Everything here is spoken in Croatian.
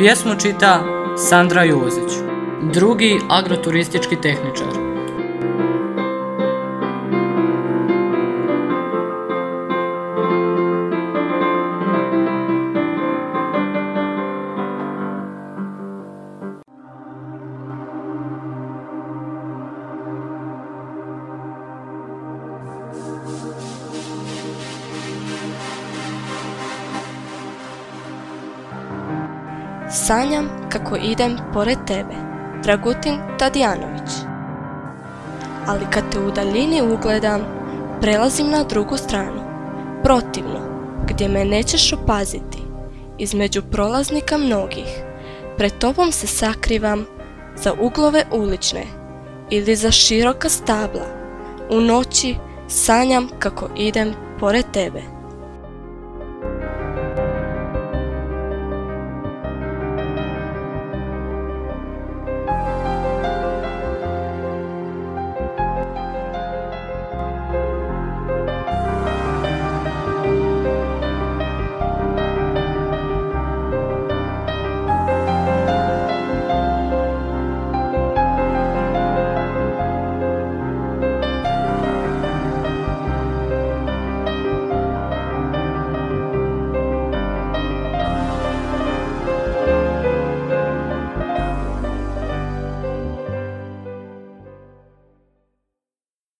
Pjesmu čita Sandra Jozić, drugi agroturistički tehničar. Sanjam kako idem pored tebe, Dragutin Tadijanović. Ali kad te u daljini ugledam, prelazim na drugu stranu, protivno, gdje me nećeš opaziti, između prolaznika mnogih. Pred tobom se sakrivam za uglove ulične ili za široka stabla. U noći sanjam kako idem pored tebe.